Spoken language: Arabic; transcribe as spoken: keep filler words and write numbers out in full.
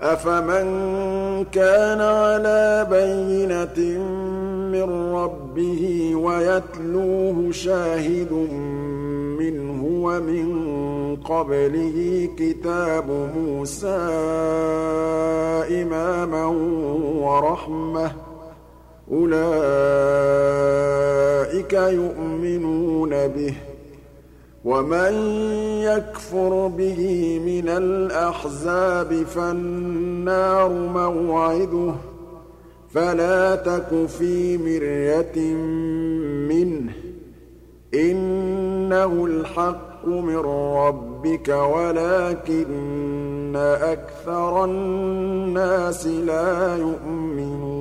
أَفَمَن كَانَ عَلَىٰ بَيِّنَةٍ مِّن رَّبِّهِ وَيَتْلُوهُ شَاهِدٌ مِّنْهُ وَمِن قَبْلِهِ كِتَابُ مُوسَىٰ إِمَامًا وَرَحْمَةً ۚ أُولَٰئِكَ يُؤْمِنُونَ بِهِ ۚ وَمَن يَكْفُرْ بِهِ مِنَ الْأَحْزَابِ فَالنَّارُ مَوْعِدُهُ ۚ فَلَا تَكُ فِي مِرْيَةٍ مِّنْهُ ۚ إِنَّهُ الْحَقُّ مِن رَّبِّكَ وَلَٰكِنَّ أَكْثَرَ النَّاسِ لَا يُؤْمِنُونَ